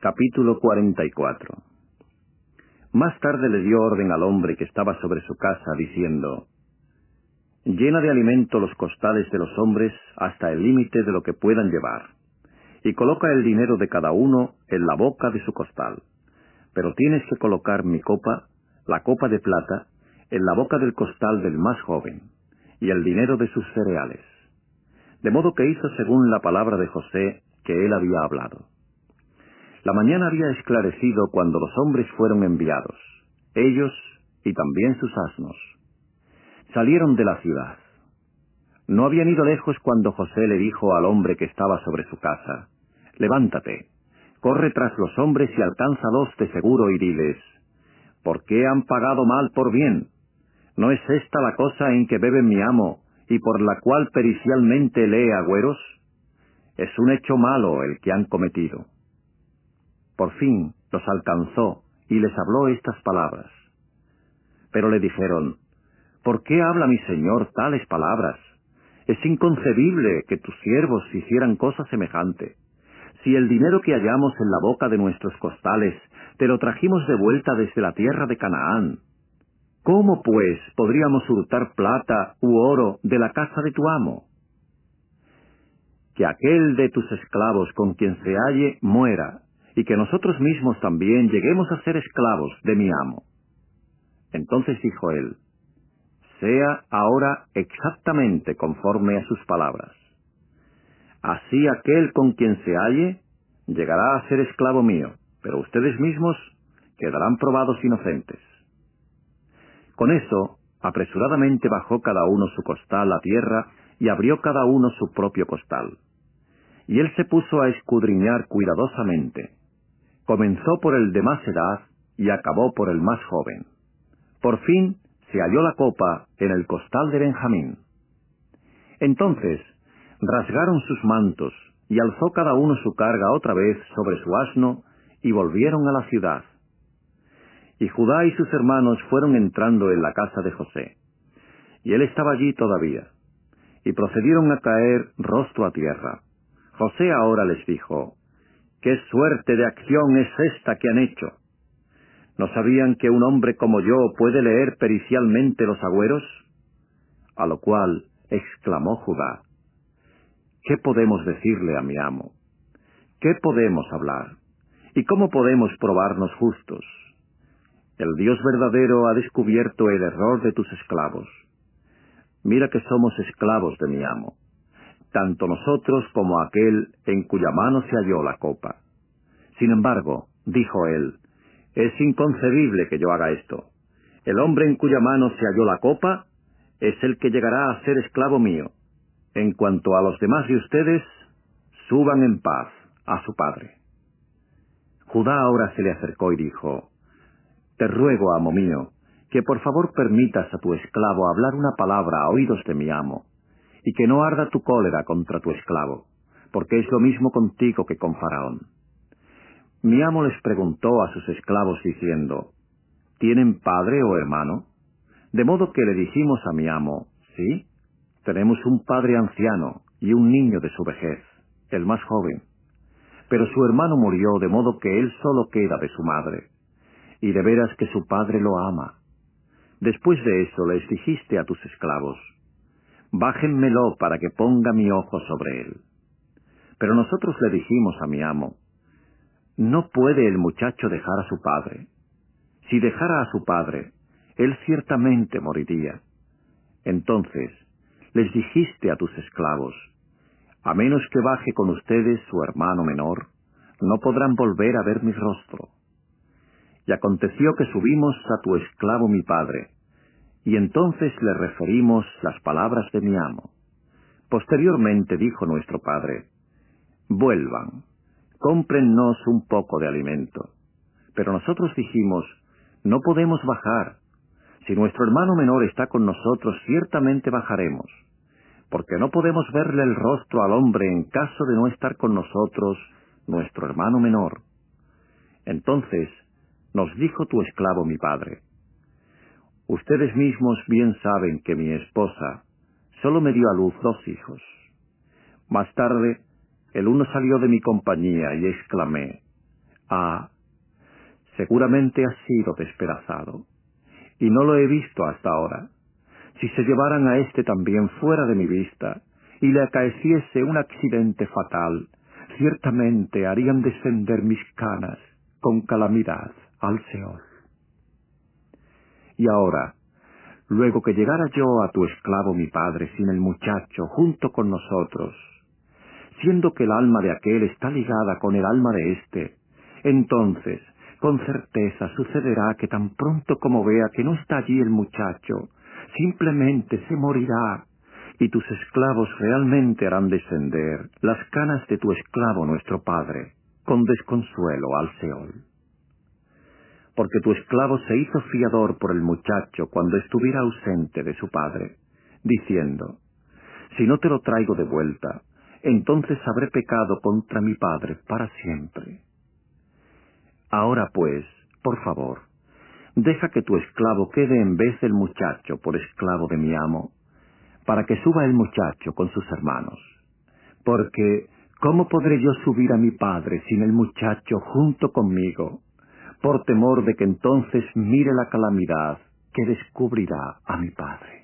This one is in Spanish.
Capítulo 44. Más tarde le dio orden al hombre que estaba sobre su casa, diciendo: Llena de alimento los costales de los hombres hasta el límite de lo que puedan llevar, y coloca el dinero de cada uno en la boca de su costal. Pero tienes que colocar mi copa, la copa de plata, en la boca del costal del más joven, y el dinero de sus cereales. De modo que hizo según la palabra de José que él había hablado. La mañana había esclarecido cuando los hombres fueron enviados, ellos y también sus asnos. Salieron de la ciudad. No habían ido lejos cuando José le dijo al hombre que estaba sobre su casa: Levántate, corre tras los hombres y alcánzalos de seguro y diles: ¿Por qué han pagado mal por bien? ¿No es esta la cosa en que bebe mi amo y por la cual pericialmente lee agüeros? Es un hecho malo el que han cometido. Por fin los alcanzó y les habló estas palabras. Pero le dijeron: ¿Por qué habla mi señor tales palabras? Es inconcebible que tus siervos hicieran cosa semejante. Si el dinero que hallamos en la boca de nuestros costales te lo trajimos de vuelta desde la tierra de Canaán, ¿cómo pues podríamos hurtar plata u oro de la casa de tu amo? Que aquel de tus esclavos con quien se halle muera, y que nosotros mismos también lleguemos a ser esclavos de mi amo. Entonces dijo él: Sea ahora exactamente conforme a sus palabras. Así aquel con quien se halle llegará a ser esclavo mío, pero ustedes mismos quedarán probados inocentes. Con eso, apresuradamente bajó cada uno su costal a tierra y abrió cada uno su propio costal. Y él se puso a escudriñar cuidadosamente. Comenzó por el de más edad y acabó por el más joven. Por fin se halló la copa en el costal de Benjamín. Entonces rasgaron sus mantos y alzó cada uno su carga otra vez sobre su asno y volvieron a la ciudad. Y Judá y sus hermanos fueron entrando en la casa de José. Y él estaba allí todavía. Y procedieron a caer rostro a tierra. José ahora les dijo: ¿Qué suerte de acción es esta que han hecho? ¿No sabían que un hombre como yo puede leer pericialmente los agüeros? A lo cual exclamó Judá: ¿Qué podemos decirle a mi amo? ¿Qué podemos hablar? ¿Y cómo podemos probarnos justos? El Dios verdadero ha descubierto el error de tus esclavos. Mira que somos esclavos de mi amo, tanto nosotros como aquel en cuya mano se halló la copa. Sin embargo, dijo él: es inconcebible que yo haga esto. El hombre en cuya mano se halló la copa es el que llegará a ser esclavo mío. En cuanto a los demás de ustedes, suban en paz a su padre. Judá ahora se le acercó y dijo: Te ruego, amo mío, que por favor permitas a tu esclavo hablar una palabra a oídos de mi amo, y que no arda tu cólera contra tu esclavo, porque es lo mismo contigo que con Faraón. Mi amo les preguntó a sus esclavos diciendo: ¿Tienen padre o hermano? De modo que le dijimos a mi amo: Sí, tenemos un padre anciano y un niño de su vejez, el más joven. Pero su hermano murió, de modo que él solo queda de su madre. Y de veras que su padre lo ama. Después de eso les dijiste a tus esclavos: Bájenmelo para que ponga mi ojo sobre él. Pero nosotros le dijimos a mi amo: No puede el muchacho dejar a su padre. Si dejara a su padre, él ciertamente moriría. Entonces les dijiste a tus esclavos: A menos que baje con ustedes su hermano menor, no podrán volver a ver mi rostro. Y aconteció que subimos a tu esclavo mi padre, y entonces le referimos las palabras de mi amo. Posteriormente dijo nuestro padre: Vuelvan, cómprennos un poco de alimento. Pero nosotros dijimos: No podemos bajar. Si nuestro hermano menor está con nosotros, ciertamente bajaremos, porque no podemos verle el rostro al hombre en caso de no estar con nosotros nuestro hermano menor. Entonces nos dijo tu esclavo mi padre: Ustedes mismos bien saben que mi esposa solo me dio a luz 2 hijos. Más tarde, el uno salió de mi compañía y exclamé: Ah, seguramente has sido despedazado, y no lo he visto hasta ahora. Si se llevaran a éste también fuera de mi vista, y le acaeciese un accidente fatal, ciertamente harían descender mis canas con calamidad al Seol. Y ahora, luego que llegara yo a tu esclavo mi padre sin el muchacho junto con nosotros, siendo que el alma de aquel está ligada con el alma de éste, entonces, con certeza sucederá que tan pronto como vea que no está allí el muchacho, simplemente se morirá, y tus esclavos realmente harán descender las canas de tu esclavo nuestro padre, con desconsuelo al Seol. Porque tu esclavo se hizo fiador por el muchacho cuando estuviera ausente de su padre, diciendo, si no te lo traigo de vuelta, entonces habré pecado contra mi padre para siempre. Ahora pues, por favor, deja que tu esclavo quede en vez del muchacho por esclavo de mi amo, para que suba el muchacho con sus hermanos. Porque, ¿cómo podré yo subir a mi padre sin el muchacho junto conmigo, por temor de que entonces mire la calamidad que descubrirá a mi padre?